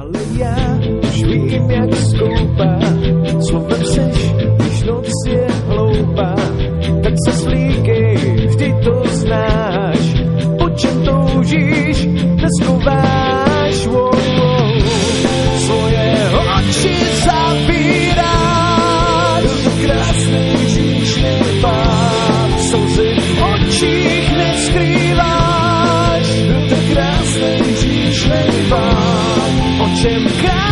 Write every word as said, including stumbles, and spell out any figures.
ale já už vím, jak skoupá. Slovem seš, když noc je hloupá, tak se slíkej, vždy to znáš. Po čem toužíš, neskováš. Wow, wow. Svoje oči zavíráš, do krásnej říčnej pár. Slzy v očích neskrýváš, do krásnej říčnej pár. O čem káš?